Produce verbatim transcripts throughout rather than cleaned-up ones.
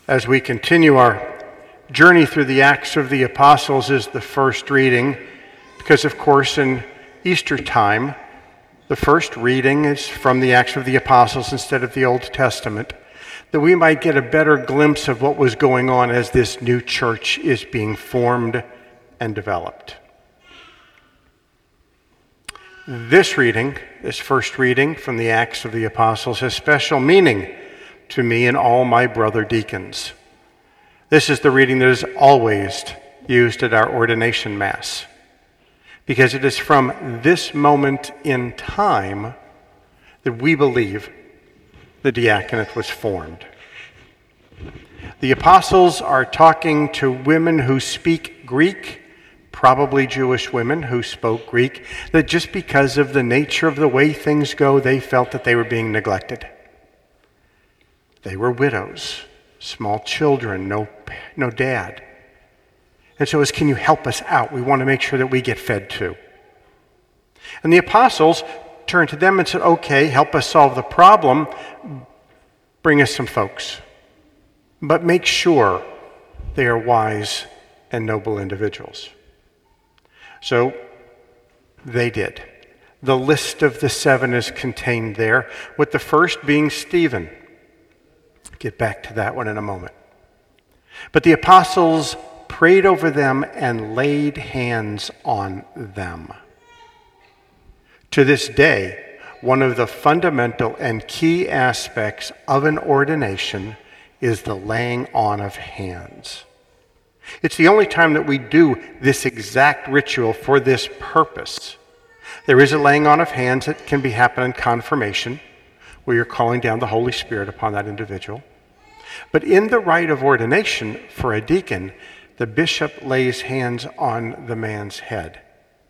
As we continue our journey through the Acts of the Apostles is the first reading, because of course in Easter time, the first reading is from the Acts of the Apostles instead of the Old Testament, that we might get a better glimpse of what was going on as this new church is being formed and developed. This reading, this first reading from the Acts of the Apostles, has special meaning to me and all my brother deacons. This is the reading that is always used at our ordination Mass, because it is from this moment in time that we believe the diaconate was formed. The apostles are talking to women who speak Greek, probably Jewish women who spoke Greek, that just because of the nature of the way things go, they felt that they were being neglected. They were widows, small children, no, no dad. And so it's, can you help us out? We want to make sure that we get fed too. And the apostles turned to them and said, okay, help us solve the problem. Bring us some folks. But make sure they are wise and noble individuals. So they did. The list of the seven is contained there, with the first being Stephen. Get back to that one in a moment. But the apostles prayed over them and laid hands on them. To this day, one of the fundamental and key aspects of an ordination is the laying on of hands. It's the only time that we do this exact ritual for this purpose. There is a laying on of hands that can be happen in confirmation, where you're calling down the Holy Spirit upon that individual. But in the rite of ordination for a deacon, the bishop lays hands on the man's head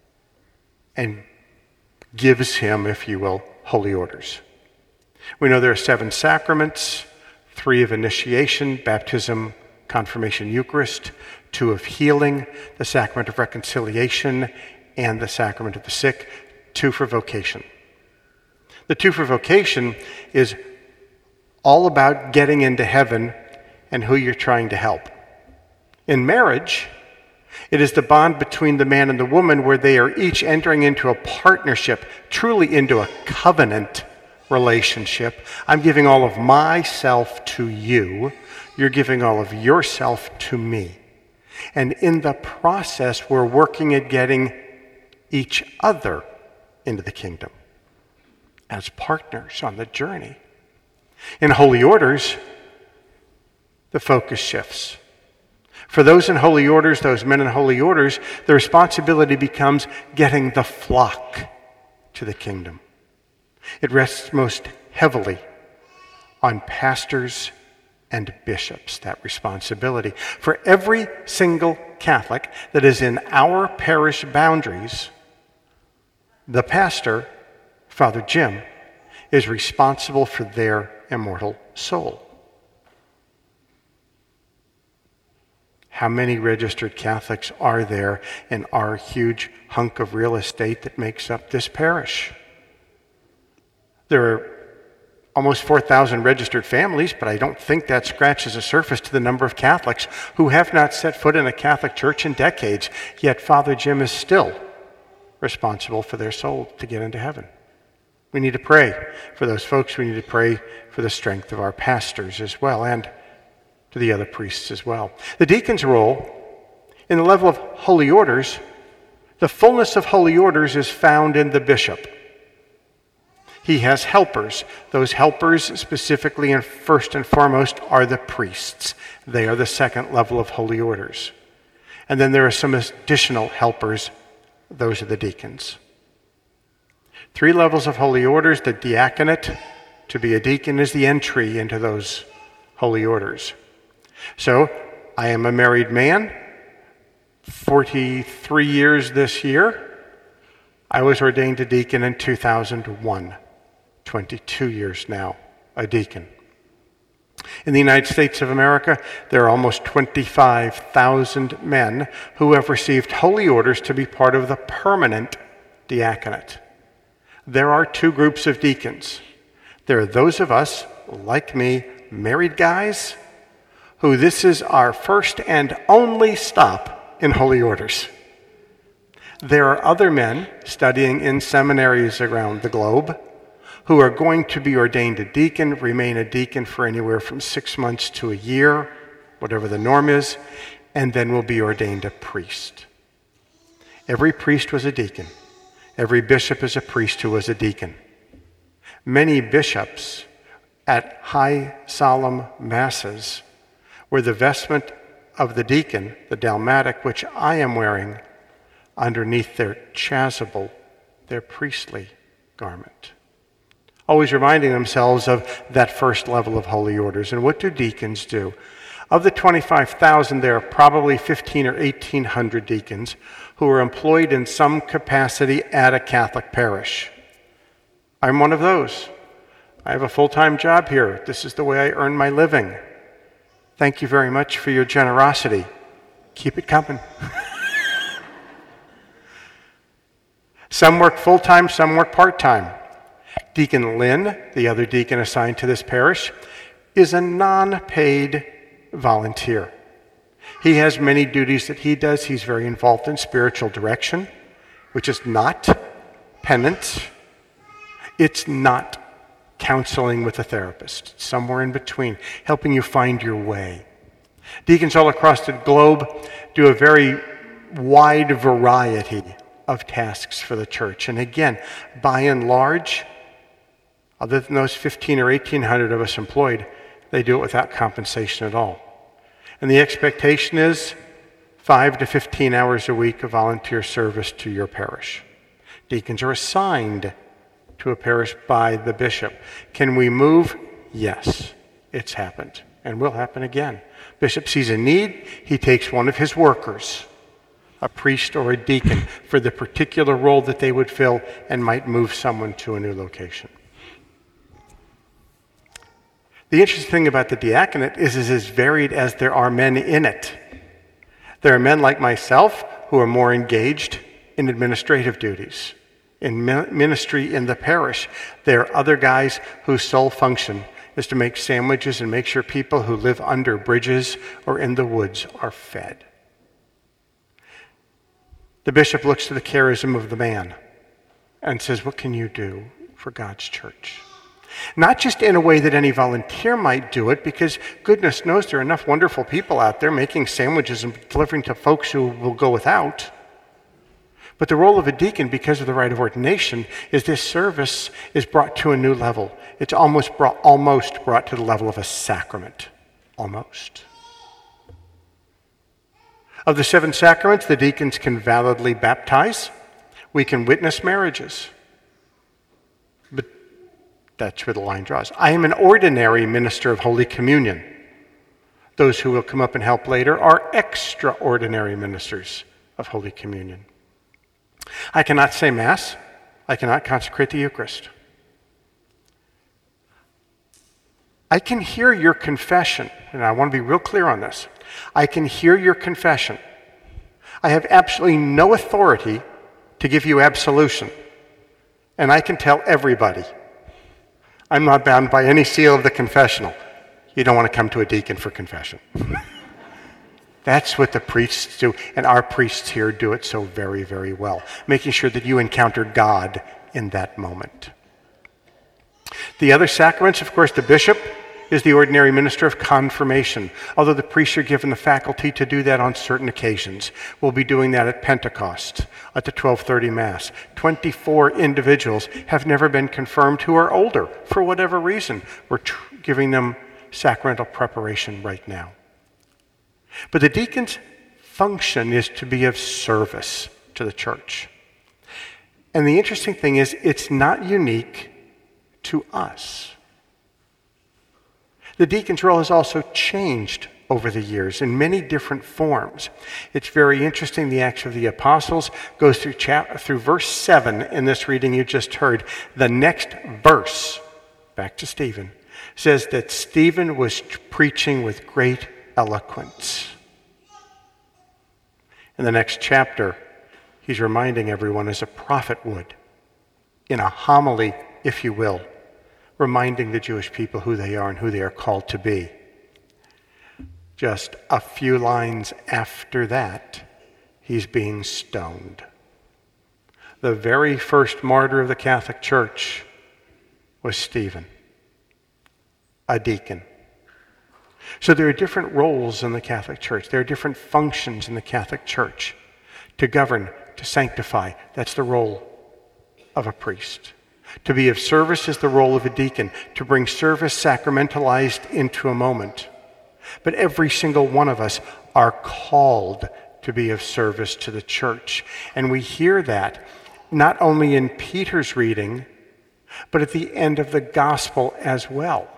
and gives him, if you will, holy orders. We know there are seven sacraments, three of initiation, baptism, confirmation, Eucharist, two of healing, the sacrament of reconciliation, and the sacrament of the sick, two for vocation. The two for vocation is all about getting into heaven and who you're trying to help. In marriage, it is the bond between the man and the woman where they are each entering into a partnership, truly into a covenant relationship. I'm giving all of myself to you. You're giving all of yourself to me. And in the process, we're working at getting each other into the kingdom as partners on the journey. In holy orders, the focus shifts. For those in holy orders, those men in holy orders, the responsibility becomes getting the flock to the kingdom. It rests most heavily on pastors and bishops, that responsibility. For every single Catholic that is in our parish boundaries, the pastor, Father Jim, is responsible for their immortal soul. How many registered Catholics are there in our huge hunk of real estate that makes up this parish? There are almost four thousand registered families, but I don't think that scratches the surface to the number of Catholics who have not set foot in a Catholic church in decades, yet Father Jim is still responsible for their soul to get into heaven. We need to pray for those folks. We need to pray for the strength of our pastors as well, and to the other priests as well. The deacon's role in the level of holy orders, the fullness of holy orders is found in the bishop. He has helpers. Those helpers specifically and first and foremost are the priests. They are the second level of holy orders. And then there are some additional helpers. Those are the deacons. Three levels of holy orders. The diaconate, to be a deacon, is the entry into those holy orders. So, I am a married man, forty-three years this year. I was ordained a deacon in two thousand one, twenty-two years now, a deacon. In the United States of America, there are almost twenty-five thousand men who have received holy orders to be part of the permanent diaconate. There are two groups of deacons. There are those of us, like me, married guys, who this is our first and only stop in holy orders. There are other men studying in seminaries around the globe who are going to be ordained a deacon, remain a deacon for anywhere from six months to a year, whatever the norm is, and then will be ordained a priest. Every priest was a deacon. Every bishop is a priest who was a deacon. Many bishops at high solemn masses were the vestment of the deacon, the dalmatic, which I am wearing, underneath their chasuble, their priestly garment. Always reminding themselves of that first level of holy orders. And what do deacons do? Of the twenty-five thousand, there are probably fifteen or eighteen hundred deacons who are employed in some capacity at a Catholic parish. I'm one of those. I have a full-time job here. This is the way I earn my living. Thank you very much for your generosity. Keep it coming. Some work full-time, some work part-time. Deacon Lynn, the other deacon assigned to this parish, is a non-paid volunteer. He has many duties that he does. He's very involved in spiritual direction, which is not penance. It's not counseling with a therapist. It's somewhere in between, helping you find your way. Deacons all across the globe do a very wide variety of tasks for the church. And again, by and large, other than those fifteen or eighteen hundred of us employed, they do it without compensation at all. And the expectation is five to fifteen hours a week of volunteer service to your parish. Deacons are assigned to a parish by the bishop. Can we move? Yes, it's happened and will happen again. Bishop sees a need, he takes one of his workers, a priest or a deacon, for the particular role that they would fill and might move someone to a new location. The interesting thing about the diaconate is it is as varied as there are men in it. There are men like myself who are more engaged in administrative duties, in ministry in the parish. There are other guys whose sole function is to make sandwiches and make sure people who live under bridges or in the woods are fed. The bishop looks to the charism of the man and says, what can you do for God's church? Not just in a way that any volunteer might do it, because goodness knows there are enough wonderful people out there making sandwiches and delivering to folks who will go without. But the role of a deacon, because of the rite of ordination, is this service is brought to a new level. It's almost brought, almost brought to the level of a sacrament. Almost. Of the seven sacraments, the deacons can validly baptize. We can witness marriages. But that's where the line draws. I am an ordinary minister of Holy Communion. Those who will come up and help later are extraordinary ministers of Holy Communion. I cannot say Mass. I cannot consecrate the Eucharist. I can hear your confession, and I want to be real clear on this. I can hear your confession. I have absolutely no authority to give you absolution, and I can tell everybody. I'm not bound by any seal of the confessional. You don't want to come to a deacon for confession. That's what the priests do, and our priests here do it so very, very well, making sure that you encounter God in that moment. The other sacraments, of course, the bishop is the ordinary minister of confirmation, although the priests are given the faculty to do that on certain occasions. We'll be doing that at Pentecost, at the twelve thirty Mass. twenty-four individuals have never been confirmed who are older, for whatever reason. We're tr- giving them sacramental preparation right now. But the deacon's function is to be of service to the church. And the interesting thing is, it's not unique to us. The deacon's role has also changed over the years in many different forms. It's very interesting. The Acts of the Apostles goes through chap- through verse seven in this reading you just heard. The next verse, back to Stephen, says that Stephen was preaching with great eloquence. In the next chapter, he's reminding everyone as a prophet would, in a homily, if you will, reminding the Jewish people who they are and who they are called to be. Just a few lines after that, he's being stoned. The very first martyr of the Catholic Church was Stephen, a deacon. So there are different roles in the Catholic Church. There are different functions in the Catholic Church. To govern, to sanctify, that's the role of a priest. To be of service is the role of a deacon, to bring service sacramentalized into a moment. But every single one of us are called to be of service to the church. And we hear that not only in Peter's reading, but at the end of the gospel as well.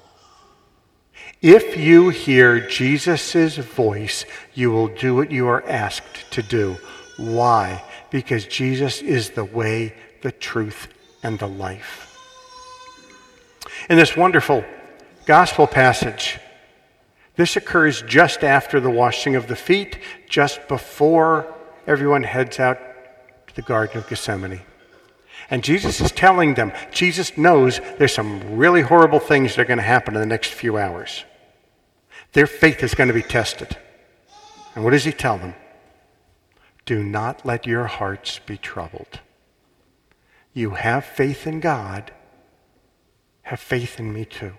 If you hear Jesus' voice, you will do what you are asked to do. Why? Because Jesus is the way, the truth, and the life. In this wonderful gospel passage, this occurs just after the washing of the feet, just before everyone heads out to the Garden of Gethsemane. And Jesus is telling them, Jesus knows there's some really horrible things that are going to happen in the next few hours. Their faith is going to be tested. And what does he tell them? Do not let your hearts be troubled. You have faith in God, have faith in me too.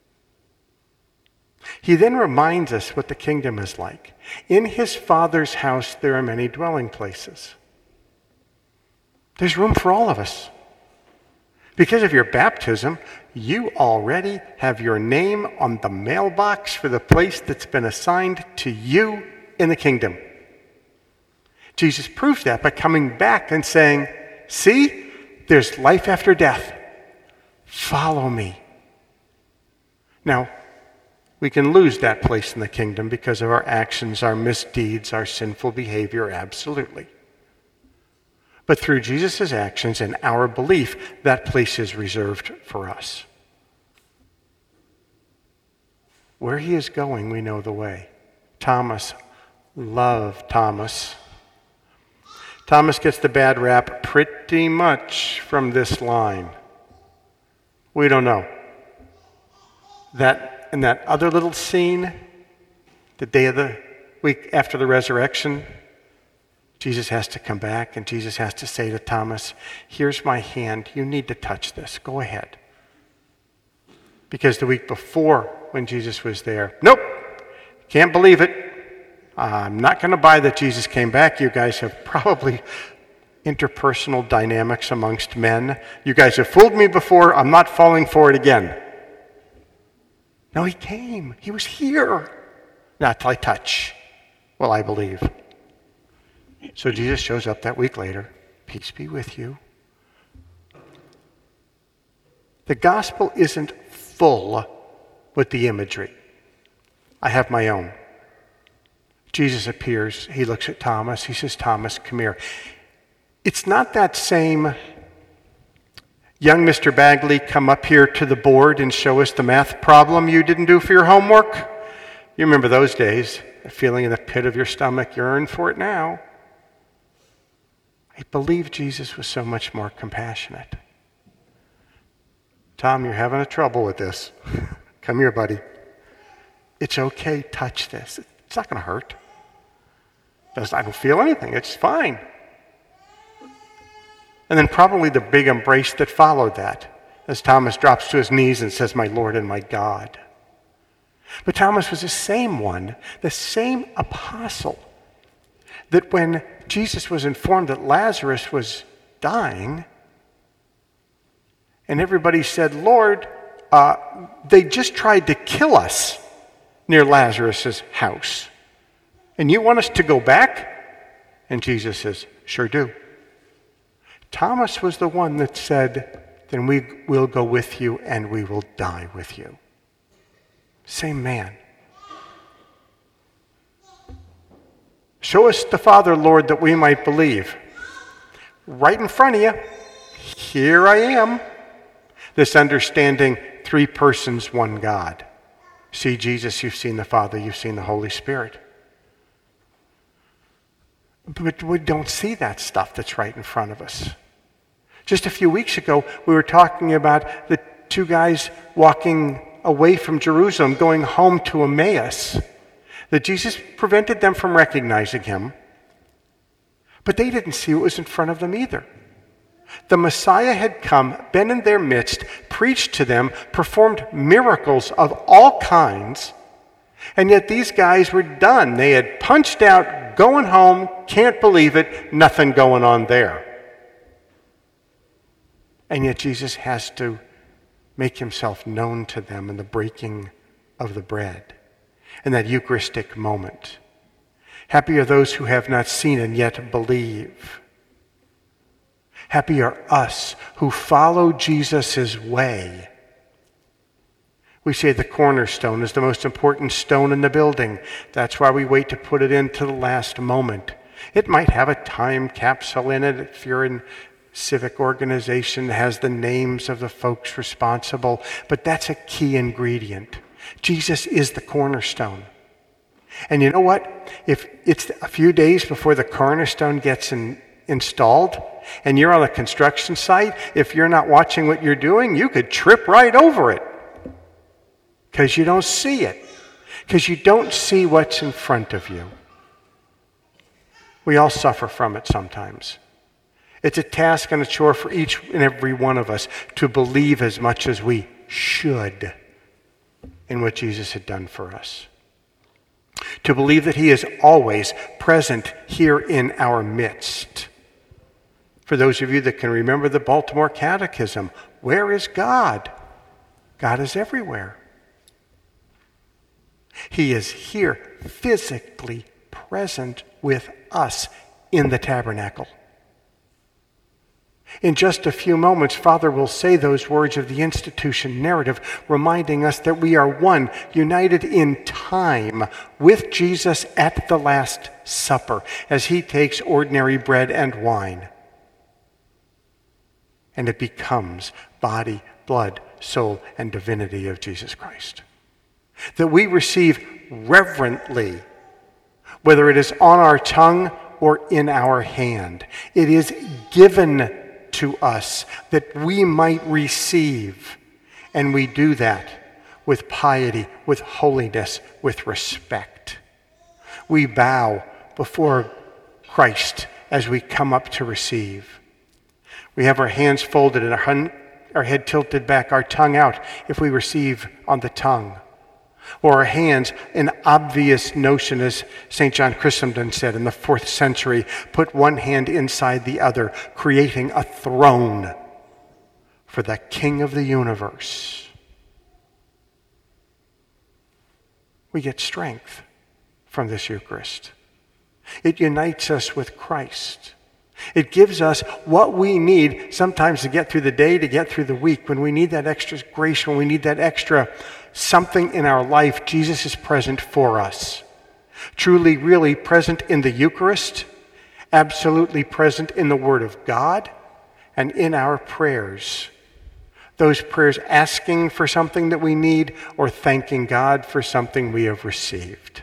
He then reminds us what the kingdom is like. In his Father's house there are many dwelling places. There's room for all of us. Because of your baptism, you already have your name on the mailbox for the place that's been assigned to you in the kingdom. Jesus proves that by coming back and saying, see, there's life after death. Follow me. Now, we can lose that place in the kingdom because of our actions, our misdeeds, our sinful behavior, absolutely. But through Jesus' actions and our belief, that place is reserved for us. Where he is going, we know the way. Thomas, love Thomas. Thomas gets the bad rap pretty much from this line. We don't know. That in that other little scene, the day of the week after the resurrection, Jesus has to come back and Jesus has to say to Thomas, here's my hand, you need to touch this, go ahead. Because the week before when Jesus was there, nope, can't believe it. I'm not going to buy that Jesus came back. You guys have probably interpersonal dynamics amongst men. You guys have fooled me before, I'm not falling for it again. No, he came, he was here. Not till I touch, well, I believe. So Jesus shows up that week later. Peace be with you. The gospel isn't full with the imagery. I have my own. Jesus appears. He looks at Thomas. He says, Thomas, come here. It's not that same, young Mister Bagley, come up here to the board and show us the math problem you didn't do for your homework. You remember those days, a feeling in the pit of your stomach, yearn for it now. I believe Jesus was so much more compassionate. Tom, you're having a trouble with this. Come here, buddy. It's okay, touch this. It's not going to hurt. I don't feel anything. It's fine. And then probably the big embrace that followed that, as Thomas drops to his knees and says, my Lord and my God. But Thomas was the same one, the same apostle, that when Jesus was informed that Lazarus was dying, and everybody said, Lord, uh, they just tried to kill us near Lazarus' house. And you want us to go back? And Jesus says, sure do. Thomas was the one that said, then we will go with you and we will die with you. Same man. Show us the Father, Lord, that we might believe. Right in front of you, here I am. This understanding, three persons, one God. See Jesus, you've seen the Father, you've seen the Holy Spirit. But we don't see that stuff that's right in front of us. Just a few weeks ago, we were talking about the two guys walking away from Jerusalem, going home to Emmaus. that Jesus prevented them from recognizing him, but they didn't see what was in front of them either. The Messiah had come, been in their midst, preached to them, performed miracles of all kinds, and yet these guys were done. They had punched out, going home, can't believe it, nothing going on there. And yet Jesus has to make himself known to them in the breaking of the bread, in that Eucharistic moment. Happy are those who have not seen and yet believe. Happy are us who follow Jesus' way. We say the cornerstone is the most important stone in the building. That's why we wait to put it in to the last moment. It might have a time capsule in it if you're in civic organization that has the names of the folks responsible, but that's a key ingredient. Jesus is the cornerstone. And you know what? If it's a few days before the cornerstone gets in, installed, and you're on a construction site, if you're not watching what you're doing, you could trip right over it because you don't see it, because you don't see what's in front of you. We all suffer from it sometimes. It's a task and a chore for each and every one of us to believe as much as we should in what Jesus had done for us. To believe that he is always present here in our midst. For those of you that can remember the Baltimore Catechism, where is God? God is everywhere. He is here, physically present with us in the tabernacle. In just a few moments, Father will say those words of the institution narrative, reminding us that we are one, united in time with Jesus at the Last Supper, as he takes ordinary bread and wine. And it becomes body, blood, soul, and divinity of Jesus Christ. That we receive reverently, whether it is on our tongue or in our hand. It is given to us that we might receive, and we do that with piety, with holiness, with respect. We bow before Christ as we come up to receive. We have our hands folded and our, hun- our head tilted back, our tongue out if we receive on the tongue. Or our hands, an obvious notion, as Saint John Chrysostom said in the fourth century, put one hand inside the other, creating a throne for the King of the universe. We get strength from this Eucharist. It unites us with Christ. It gives us what we need sometimes to get through the day, to get through the week. When we need that extra grace, when we need that extra something in our life, Jesus is present for us. Truly, really present in the Eucharist, absolutely present in the Word of God, and in our prayers. Those prayers asking for something that we need or thanking God for something we have received.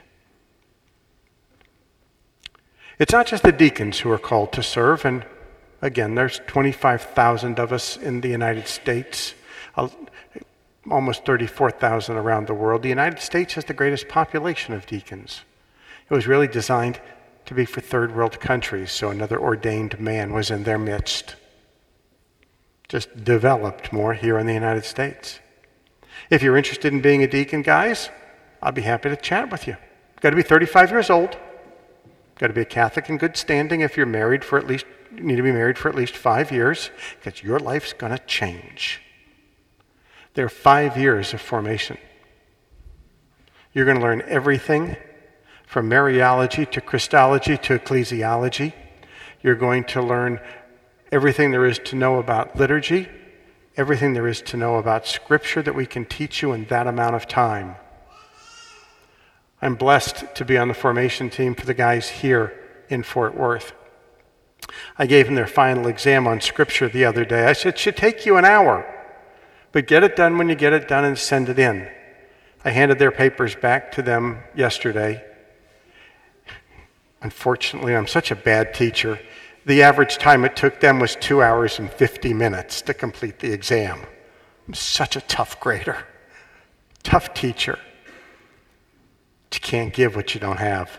It's not just the deacons who are called to serve, and again, there's twenty-five thousand of us in the United States, almost thirty-four thousand around the world. The United States has the greatest population of deacons. It was really designed to be for third world countries, so another ordained man was in their midst. Just developed more here in the United States. If you're interested in being a deacon, guys, I'll be happy to chat with you. Got to be thirty-five years old. Got to be a Catholic in good standing if you're married for at least, you need to be married for at least five years, because your life's going to change. There are five years of formation. You're going to learn everything from Mariology to Christology to ecclesiology. You're going to learn everything there is to know about liturgy, everything there is to know about Scripture that we can teach you in that amount of time. I'm blessed to be on the formation team for the guys here in Fort Worth. I gave them their final exam on Scripture the other day. I said, it should take you an hour, but get it done when you get it done and send it in. I handed their papers back to them yesterday. Unfortunately, I'm such a bad teacher. The average time it took them was two hours and fifty minutes to complete the exam. I'm such a tough grader, tough teacher. But you can't give what you don't have.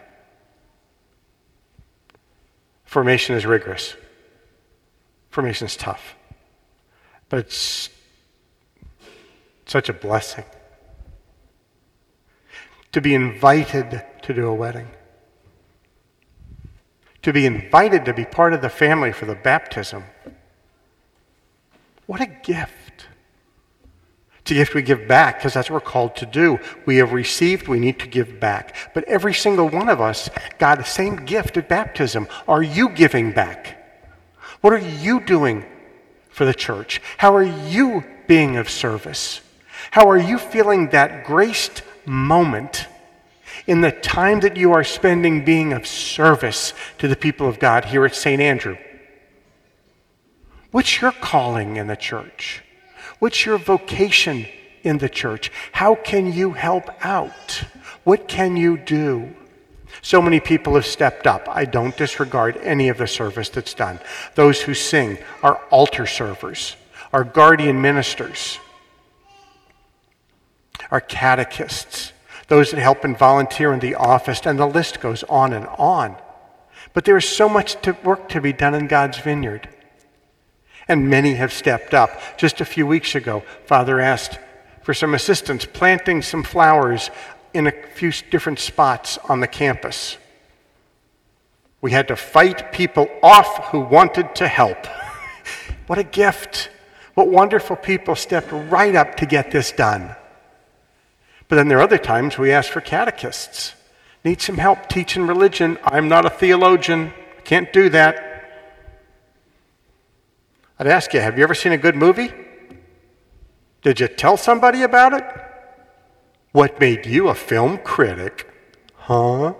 Formation is rigorous. Formation is tough. But it's such a blessing to be invited to do a wedding. To be invited to be part of the family for the baptism. What a gift. It's a gift we give back because that's what we're called to do. We have received, we need to give back. But every single one of us got the same gift at baptism. Are you giving back? What are you doing for the church? How are you being of service? How are you feeling that graced moment in the time that you are spending being of service to the people of God here at Saint Andrew? What's your calling in the church? What's your vocation in the church? How can you help out? What can you do? So many people have stepped up. I don't disregard any of the service that's done. Those who sing are altar servers, are guardian ministers, are catechists, those that help and volunteer in the office, and the list goes on and on. But there is so much to work to be done in God's vineyard. And many have stepped up. Just a few weeks ago, Father asked for some assistance planting some flowers in a few different spots on the campus. We had to fight people off who wanted to help. What a gift. What wonderful people stepped right up to get this done. But then there are other times we ask for catechists. Need some help teaching religion. I'm not a theologian. Can't do that. I'd ask you, have you ever seen a good movie? Did you tell somebody about it? What made you a film critic? Huh?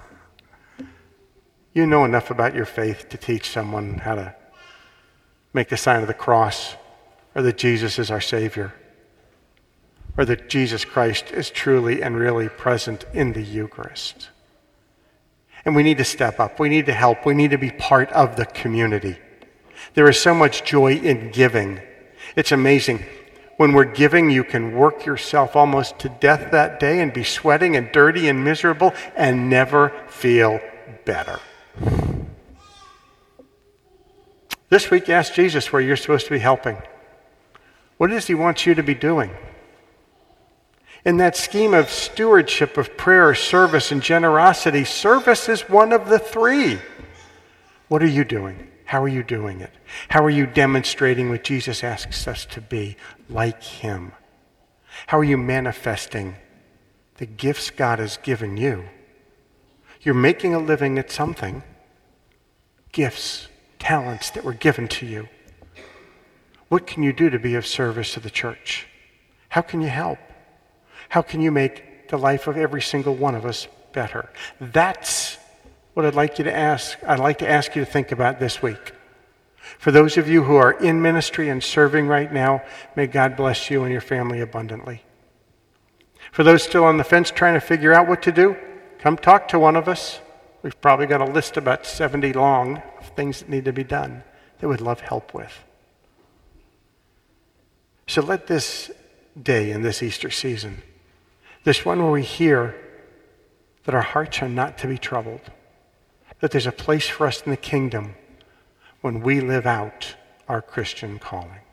You know enough about your faith to teach someone how to make the sign of the cross, or that Jesus is our Savior, or that Jesus Christ is truly and really present in the Eucharist. And we need to step up. We need to help. We need to be part of the community. There is so much joy in giving. It's amazing. When we're giving, you can work yourself almost to death that day and be sweating and dirty and miserable and never feel better. This week, ask Jesus where you're supposed to be helping. What does he want you to be doing? In that scheme of stewardship of prayer, service, and generosity, service is one of the three. What are you doing? How are you doing it? How are you demonstrating what Jesus asks us to be, like him? How are you manifesting the gifts God has given you? You're making a living at something. Gifts, talents that were given to you. What can you do to be of service to the church? How can you help? How can you make the life of every single one of us better? That's what I'd like you to ask. I'd like to ask you to think about this week. For those of you who are in ministry and serving right now, may God bless you and your family abundantly. For those still on the fence trying to figure out what to do, come talk to one of us. We've probably got a list about seventy long of things that need to be done that we'd love help with. So let this day in this Easter season, this one where we hear that our hearts are not to be troubled, that there's a place for us in the kingdom when we live out our Christian calling.